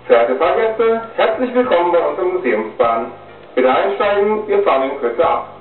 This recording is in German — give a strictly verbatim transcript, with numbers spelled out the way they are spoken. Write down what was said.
Verehrte Fahrgäste, herzlich willkommen bei unserer Museumsbahn. Bitte einsteigen, wir fahren in Kürze ab.